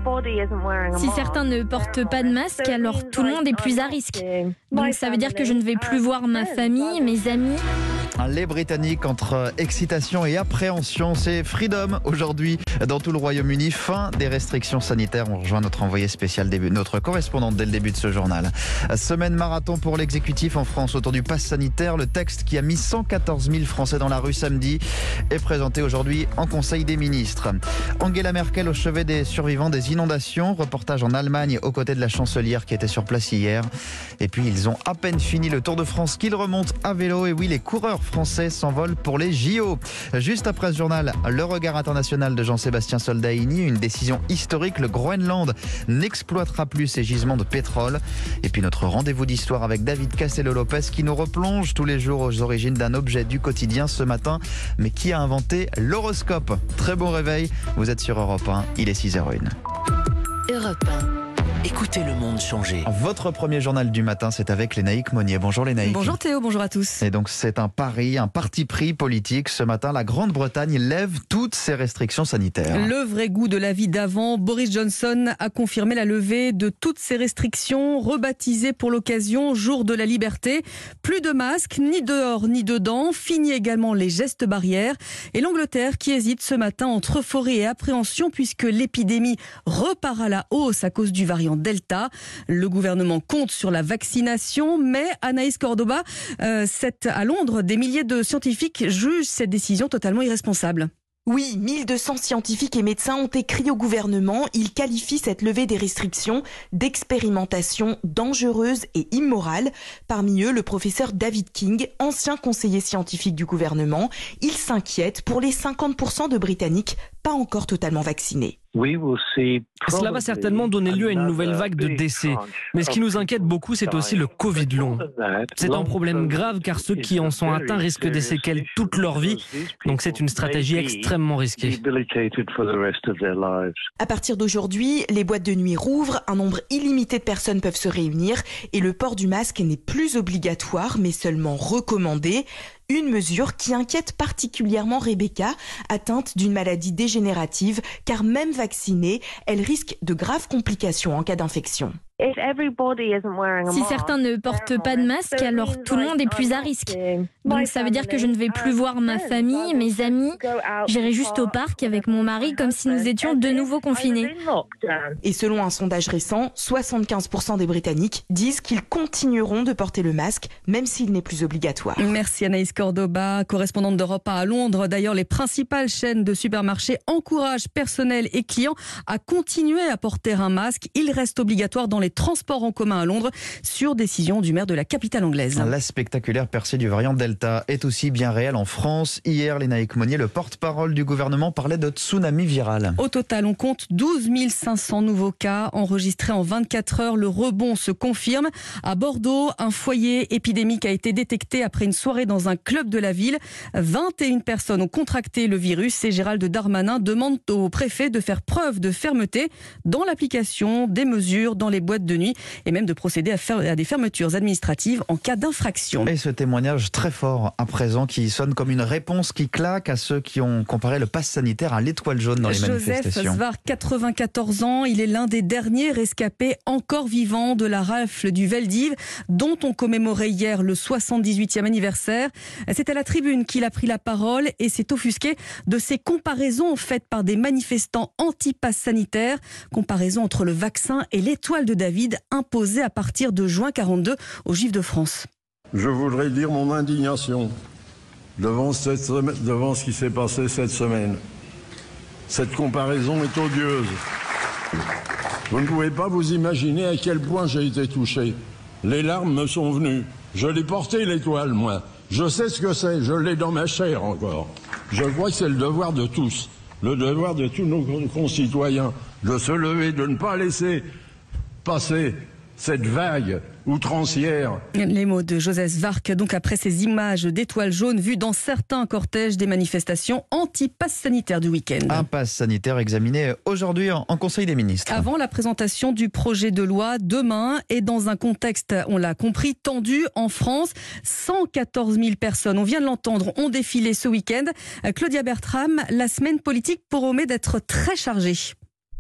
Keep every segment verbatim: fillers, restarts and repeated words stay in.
Si certains ne portent pas de masque, alors tout le monde est plus à risque. Donc ça veut dire que je ne vais plus voir ma famille, mes amis. Les Britanniques entre excitation et appréhension, c'est Freedom aujourd'hui dans tout le Royaume-Uni. Fin des restrictions sanitaires. On rejoint notre envoyé spécial, notre correspondante dès le début de ce journal. Semaine marathon pour l'exécutif en France autour du pass sanitaire. Le texte qui a mis cent quatorze mille Français dans la rue samedi est présenté aujourd'hui en Conseil des ministres. Angela Merkel au chevet des survivants des inondations. Reportage en Allemagne aux côtés de la chancelière qui était sur place hier. Et puis ils ont à peine fini le Tour de France qu'ils remontent à vélo. Et oui, les coureurs français s'envolent pour les J O. Juste après ce journal, le regard international de Jean-Sébastien Soldaini. Une décision historique, le Groenland n'exploitera plus ses gisements de pétrole. Et puis notre rendez-vous d'histoire avec David Castello-Lopez qui nous replonge tous les jours aux origines d'un objet du quotidien ce matin. Mais qui a inventé l'horoscope? Très bon réveil, vous êtes sur Europe un, il est six heures zéro un. Europe un. Écoutez le monde changer. Votre premier journal du matin, c'est avec Lénaïque Monnier. Bonjour Lénaïque. Bonjour Théo, bonjour à tous. Et donc c'est un pari, un parti pris politique. Ce matin, la Grande-Bretagne lève toutes ses restrictions sanitaires. Le vrai goût de la vie d'avant. Boris Johnson a confirmé la levée de toutes ces restrictions, rebaptisées pour l'occasion Jour de la liberté. Plus de masques, ni dehors ni dedans. Fini également les gestes barrières. Et l'Angleterre qui hésite ce matin entre euphorie et appréhension puisque l'épidémie repart à la hausse à cause du variant Delta. Le gouvernement compte sur la vaccination, mais Anaïs Cordoba, euh, c'est à Londres, des milliers de scientifiques jugent cette décision totalement irresponsable. Oui, mille deux cents scientifiques et médecins ont écrit au gouvernement. Ils qualifient cette levée des restrictions d'expérimentation dangereuse et immorale. Parmi eux, le professeur David King, ancien conseiller scientifique du gouvernement. Il s'inquiète pour les cinquante pour cent de Britanniques pas encore totalement vaccinés. Cela va certainement donner lieu à une nouvelle vague de décès. Mais ce qui nous inquiète beaucoup, c'est aussi le Covid long. C'est un problème grave car ceux qui en sont atteints risquent des séquelles toute leur vie. Donc c'est une stratégie extrêmement risquée. À partir d'aujourd'hui, les boîtes de nuit rouvrent, un nombre illimité de personnes peuvent se réunir et le port du masque n'est plus obligatoire mais seulement recommandé. Une mesure qui inquiète particulièrement Rebecca, atteinte d'une maladie dégénérative, car même vaccinée, elle risque de graves complications en cas d'infection. Si certains ne portent pas de masque, alors tout le monde est plus à risque. Donc ça veut dire que je ne vais plus voir ma famille, mes amis. J'irai juste au parc avec mon mari comme si nous étions de nouveau confinés. Et selon un sondage récent, soixante-quinze pour cent des Britanniques disent qu'ils continueront de porter le masque, même s'il n'est plus obligatoire. Merci Anaïs Cordoba, correspondante d'Europe un à Londres. D'ailleurs, les principales chaînes de supermarchés encouragent personnel et clients à continuer à porter un masque. Il reste obligatoire dans les transports en commun à Londres, sur décision du maire de la capitale anglaise. La spectaculaire percée du variant Delta est aussi bien réelle en France. Hier, Lénaïque Monnier, le porte-parole du gouvernement, parlait de tsunami viral. Au total, on compte douze mille cinq cents nouveaux cas enregistrés en vingt-quatre heures. Le rebond se confirme. À Bordeaux, un foyer épidémique a été détecté après une soirée dans un club de la ville. vingt et une personnes ont contracté le virus et Gérald Darmanin demande au préfet de faire preuve de fermeté dans l'application des mesures dans les boîtes de nuit et même de procéder à, faire, à des fermetures administratives en cas d'infraction. Et ce témoignage très fort à présent qui sonne comme une réponse qui claque à ceux qui ont comparé le pass sanitaire à l'étoile jaune dans les Joseph manifestations. Joseph Svark, quatre-vingt-quatorze ans, il est l'un des derniers rescapés encore vivants de la rafle du Veldiv dont on commémorait hier le soixante-dix-huitième anniversaire. C'est à la tribune qu'il a pris la parole et s'est offusqué de ces comparaisons faites par des manifestants anti-pass sanitaire, comparaison entre le vaccin et l'étoile de David imposée à partir de juin quarante-deux aux Juifs de France. Je voudrais dire mon indignation devant, cette semaine, devant ce qui s'est passé cette semaine. Cette comparaison est odieuse. Vous ne pouvez pas vous imaginer à quel point j'ai été touché. Les larmes me sont venues. Je l'ai porté l'étoile, moi. Je sais ce que c'est, je l'ai dans ma chair encore. Je crois que c'est le devoir de tous, le devoir de tous nos concitoyens, de se lever, de ne pas laisser passer cette vague outrancière. Les mots de Joseph Svark, donc après ces images d'étoiles jaunes vues dans certains cortèges des manifestations anti-pass sanitaire du week-end. Un pass sanitaire examiné aujourd'hui en Conseil des ministres. Avant la présentation du projet de loi demain et dans un contexte, on l'a compris, tendu en France. cent quatorze mille personnes, on vient de l'entendre, ont défilé ce week-end. Claudia Bertram, la semaine politique promet d'être très chargée.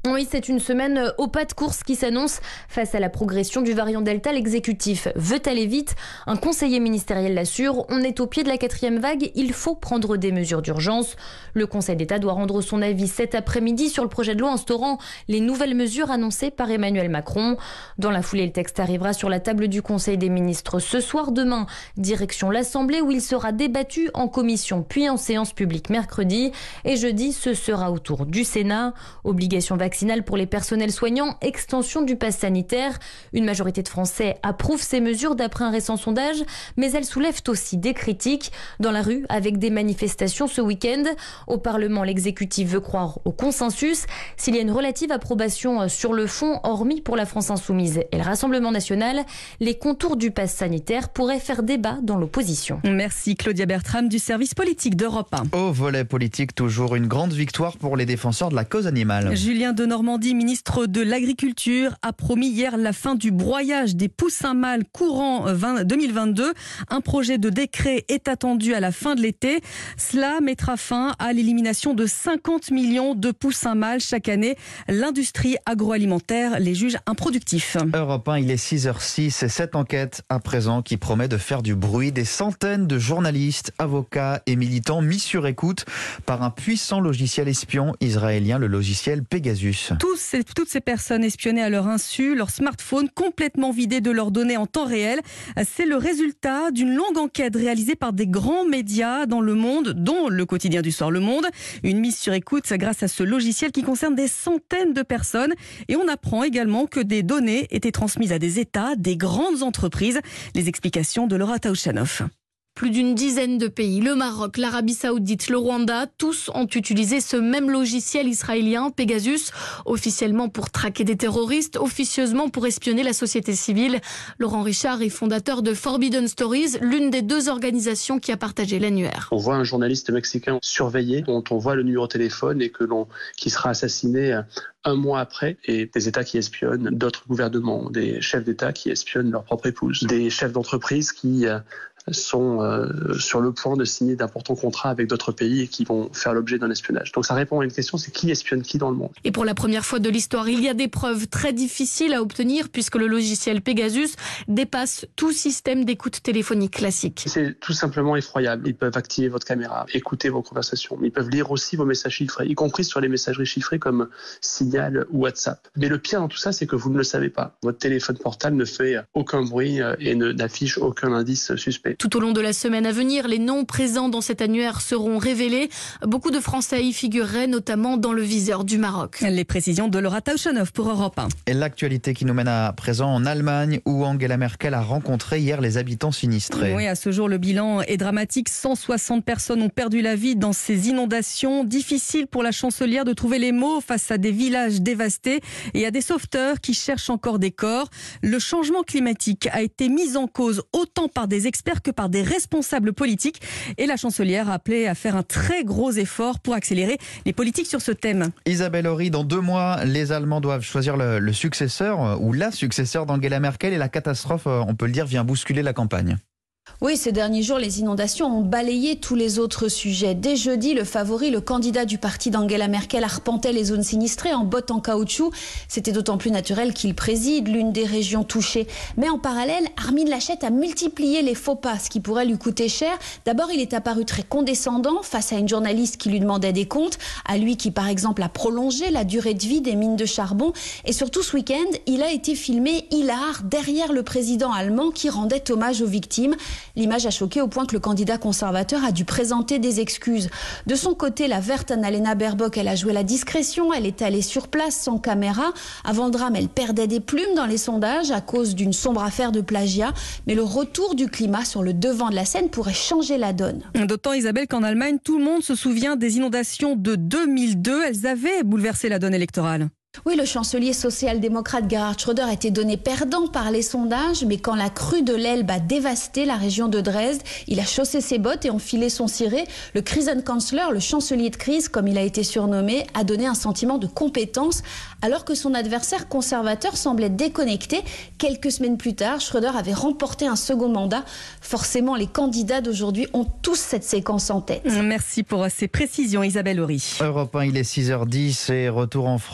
Oui, c'est une semaine au pas de course qui s'annonce. Face à la progression du variant Delta, l'exécutif veut aller vite. Un conseiller ministériel l'assure, on est au pied de la quatrième vague, il faut prendre des mesures d'urgence. Le Conseil d'État doit rendre son avis cet après-midi sur le projet de loi instaurant les nouvelles mesures annoncées par Emmanuel Macron. Dans la foulée, le texte arrivera sur la table du Conseil des ministres ce soir. Demain, direction l'Assemblée où il sera débattu en commission puis en séance publique mercredi. Et jeudi, ce sera au tour du Sénat. Obligation vaccinale pour les personnels soignants, extension du pass sanitaire. Une majorité de Français approuve ces mesures d'après un récent sondage, mais elles soulèvent aussi des critiques. Dans la rue, avec des manifestations ce week-end. Au Parlement, l'exécutif veut croire au consensus. S'il y a une relative approbation sur le fond, hormis pour la France Insoumise et le Rassemblement National, les contours du pass sanitaire pourraient faire débat dans l'opposition. Merci Claudia Bertram du service politique d'Europe un. Au volet politique, toujours une grande victoire pour les défenseurs de la cause animale. Julien de Normandie, ministre de l'Agriculture, a promis hier la fin du broyage des poussins mâles courant deux mille vingt-deux. Un projet de décret est attendu à la fin de l'été. Cela mettra fin à l'élimination de cinquante millions de poussins mâles chaque année. L'industrie agroalimentaire les juge improductifs. Europe un, il est six heures six et cette enquête à présent qui promet de faire du bruit. Des centaines de journalistes, avocats et militants mis sur écoute par un puissant logiciel espion israélien, le logiciel Pegasus. Tous ces, toutes ces personnes espionnées à leur insu, leur smartphone complètement vidé de leurs données en temps réel. C'est le résultat d'une longue enquête réalisée par des grands médias dans le monde, dont le quotidien du soir Le Monde. Une mise sur écoute grâce à ce logiciel qui concerne des centaines de personnes. Et on apprend également que des données étaient transmises à des États, des grandes entreprises. Les explications de Laura Taouchanoff. Plus d'une dizaine de pays, le Maroc, l'Arabie Saoudite, le Rwanda, tous ont utilisé ce même logiciel israélien, Pegasus, officiellement pour traquer des terroristes, officieusement pour espionner la société civile. Laurent Richard est fondateur de Forbidden Stories, l'une des deux organisations qui a partagé l'annuaire. On voit un journaliste mexicain surveillé, dont on voit le numéro de téléphone et que l'on, qui sera assassiné un mois après, et des États qui espionnent d'autres gouvernements, des chefs d'État qui espionnent leur propre épouse, des chefs d'entreprise qui sont euh, sur le point de signer d'importants contrats avec d'autres pays et qui vont faire l'objet d'un espionnage. Donc ça répond à une question, c'est qui espionne qui dans le monde. Et pour la première fois de l'histoire, il y a des preuves très difficiles à obtenir puisque le logiciel Pegasus dépasse tout système d'écoute téléphonique classique. C'est tout simplement effroyable. Ils peuvent activer votre caméra, écouter vos conversations. Ils peuvent lire aussi vos messages chiffrés, y compris sur les messageries chiffrées comme Signal ou WhatsApp. Mais le pire dans tout ça, c'est que vous ne le savez pas. Votre téléphone portable ne fait aucun bruit et ne, n'affiche aucun indice suspect. Tout au long de la semaine à venir, les noms présents dans cet annuaire seront révélés. Beaucoup de Français y figureraient, notamment dans le viseur du Maroc. Les précisions de Laura Taouchanoff pour Europe un. Et l'actualité qui nous mène à présent en Allemagne, où Angela Merkel a rencontré hier les habitants sinistrés. Oui, à ce jour, le bilan est dramatique. cent soixante personnes ont perdu la vie dans ces inondations. Difficile pour la chancelière de trouver les mots face à des villages dévastés et à des sauveteurs qui cherchent encore des corps. Le changement climatique a été mis en cause autant par des experts que par des responsables politiques. Et la chancelière a appelé à faire un très gros effort pour accélérer les politiques sur ce thème. Isabelle Horry, dans deux mois, les Allemands doivent choisir le, le successeur ou la successeur d'Angela Merkel et la catastrophe, on peut le dire, vient bousculer la campagne. Oui, ces derniers jours, les inondations ont balayé tous les autres sujets. Dès jeudi, le favori, le candidat du parti d'Angela Merkel, arpentait les zones sinistrées en bottes en caoutchouc. C'était d'autant plus naturel qu'il préside l'une des régions touchées. Mais en parallèle, Armin Laschet a multiplié les faux pas, ce qui pourrait lui coûter cher. D'abord, il est apparu très condescendant face à une journaliste qui lui demandait des comptes, à lui qui, par exemple, a prolongé la durée de vie des mines de charbon. Et surtout, ce week-end, il a été filmé hilar derrière le président allemand qui rendait hommage aux victimes. L'image a choqué au point que le candidat conservateur a dû présenter des excuses. De son côté, la verte Annalena Baerbock, elle a joué la discrétion. Elle est allée sur place sans caméra. Avant le drame, elle perdait des plumes dans les sondages à cause d'une sombre affaire de plagiat. Mais le retour du climat sur le devant de la scène pourrait changer la donne. D'autant, Isabelle, qu'en Allemagne, tout le monde se souvient des inondations de deux mille deux. Elles avaient bouleversé la donne électorale. Oui, le chancelier social-démocrate Gerhard Schröder a été donné perdant par les sondages, mais quand la crue de l'Elbe a dévasté la région de Dresde, il a chaussé ses bottes et enfilé son ciré. Le Krisenkanzler, le chancelier de crise, comme il a été surnommé, a donné un sentiment de compétence, alors que son adversaire conservateur semblait déconnecté. Quelques semaines plus tard, Schröder avait remporté un second mandat. Forcément, les candidats d'aujourd'hui ont tous cette séquence en tête. Merci pour ces précisions, Isabelle Horry. Europe un, il est six heures dix et retour en France à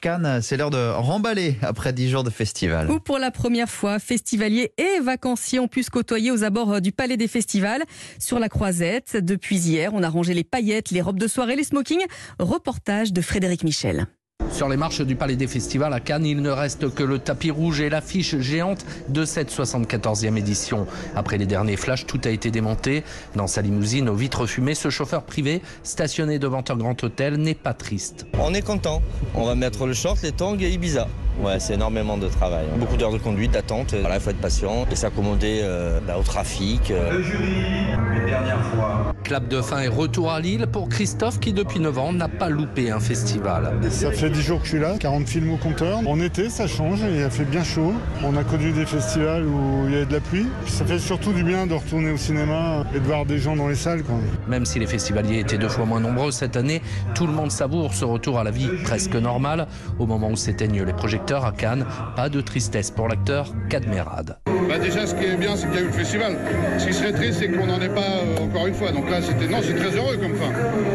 Cannes, c'est l'heure de remballer après dix jours de festival. Où pour la première fois, festivaliers et vacanciers ont pu se côtoyer aux abords du Palais des Festivals. Sur la Croisette, depuis hier, on a rangé les paillettes, les robes de soirée, les smokings. Reportage de Frédéric Michel. Sur les marches du Palais des Festivals à Cannes, il ne reste que le tapis rouge et l'affiche géante de cette soixante-quatorzième édition. Après les derniers flashs, tout a été démonté. Dans sa limousine aux vitres fumées, ce chauffeur privé stationné devant un grand hôtel n'est pas triste. On est content. On va mettre le short, les tongs et Ibiza. Ouais, c'est énormément de travail. Beaucoup d'heures de conduite, d'attente. Voilà, il faut être patient et s'accommoder euh, bah, au trafic. Euh. Le jury, une dernière fois. Clap de fin et retour à Lille pour Christophe qui, depuis neuf ans, n'a pas loupé un festival. Ça fait dix jours que je suis là, quarante films au compteur. En été, ça change, il a fait bien chaud. On a connu des festivals où il y avait de la pluie. Puis ça fait surtout du bien de retourner au cinéma et de voir des gens dans les salles. Quoi. Même si les festivaliers étaient deux fois moins nombreux cette année, tout le monde savoure ce retour à la vie presque normale. Au moment où s'éteignent les projecteurs à Cannes, pas de tristesse pour l'acteur Cadmerade. Bah déjà, ce qui est bien, c'est qu'il y a eu le festival. Ce qui serait triste, c'est qu'on n'en ait pas euh, encore une fois. Donc là, c'était non, c'est très heureux comme fin.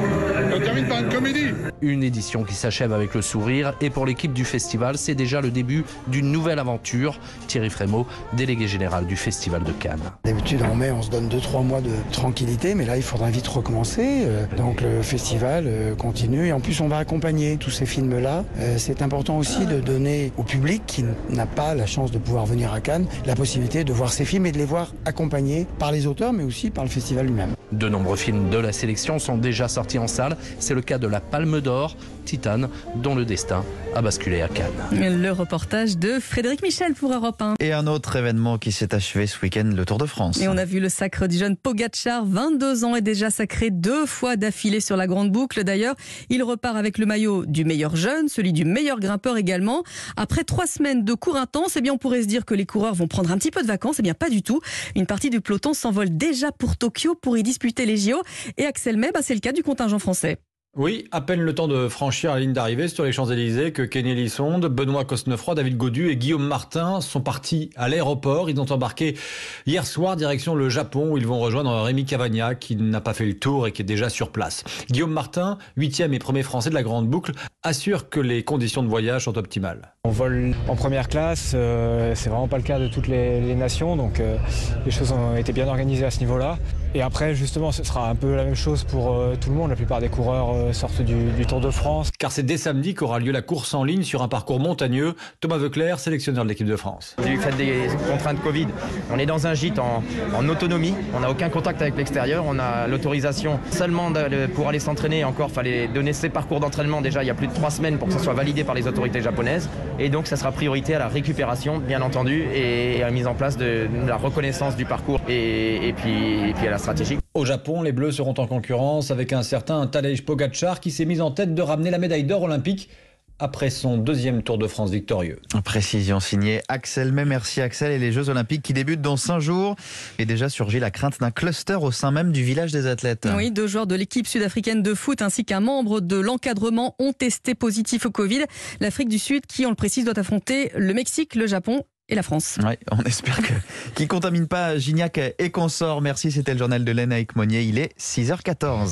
On termine par une comédie. Une édition qui s'achève avec le sourire. Et pour l'équipe du festival, c'est déjà le début d'une nouvelle aventure. Thierry Frémaux, délégué général du Festival de Cannes. D'habitude, en mai, on se donne deux trois mois de tranquillité, mais là, il faudra vite recommencer. Donc le festival continue. Et en plus, on va accompagner tous ces films-là. C'est important aussi de donner au public qui n'a pas la chance de pouvoir venir à Cannes la possibilité de voir ces films et de les voir accompagnés par les auteurs, mais aussi par le festival lui-même. De nombreux films de la sélection sont déjà sortis en salle. C'est le cas de la Palme d'Or, Titane, dont le destin a basculé à Cannes. Le reportage de Frédéric Michel pour Europe un. Et un autre événement qui s'est achevé ce week-end, le Tour de France. Et on a vu le sacre du jeune Pogacar, vingt-deux ans, et déjà sacré deux fois d'affilée sur la grande boucle. D'ailleurs, il repart avec le maillot du meilleur jeune, celui du meilleur grimpeur également. Après trois semaines de cours intenses, eh bien, on pourrait se dire que les coureurs vont prendre un petit peu de vacances. Eh bien, pas du tout. Une partie du peloton s'envole déjà pour Tokyo pour y disputer les J O. Et Axel May, bah, c'est le cas du contingent français. Oui, à peine le temps de franchir la ligne d'arrivée sur les Champs-Élysées que Kenny Elissonde, Benoît Cosnefroy, David Gaudu et Guillaume Martin sont partis à l'aéroport. Ils ont embarqué hier soir direction le Japon où ils vont rejoindre Rémi Cavagna qui n'a pas fait le tour et qui est déjà sur place. Guillaume Martin, huitième et premier français de la grande boucle, assure que les conditions de voyage sont optimales. On vole en première classe, euh, c'est vraiment pas le cas de toutes les, les nations, donc euh, les choses ont été bien organisées à ce niveau-là. Et après, justement, ce sera un peu la même chose pour euh, tout le monde. La plupart des coureurs euh, sortent du, du Tour de France. Car c'est dès samedi qu'aura lieu la course en ligne sur un parcours montagneux. Thomas Veuclair, sélectionneur de l'équipe de France. Du fait des contraintes Covid, on est dans un gîte en, en autonomie. On n'a aucun contact avec l'extérieur. On a l'autorisation seulement de, pour aller s'entraîner. Encore, il fallait donner ses parcours d'entraînement déjà il y a plus de trois semaines pour que ça soit validé par les autorités japonaises. Et donc, ça sera priorité à la récupération, bien entendu, et à la mise en place de, de la reconnaissance du parcours et, et, puis, et puis à la stratégie. Au Japon, les Bleus seront en concurrence avec un certain Tadej Pogacar qui s'est mis en tête de ramener la médaille d'or olympique après son deuxième Tour de France victorieux. Précision signée Axel May. Merci Axel. Et les Jeux Olympiques qui débutent dans cinq jours. Et déjà surgit la crainte d'un cluster au sein même du village des athlètes. Oui, deux joueurs de l'équipe sud-africaine de foot ainsi qu'un membre de l'encadrement ont testé positif au Covid. L'Afrique du Sud, qui on le précise, doit affronter le Mexique, le Japon et la France. Oui, on espère que, qu'il ne contamine pas Gignac et consorts. Merci, c'était le journal de Lénaïque Monnier. Il est six heures quatorze.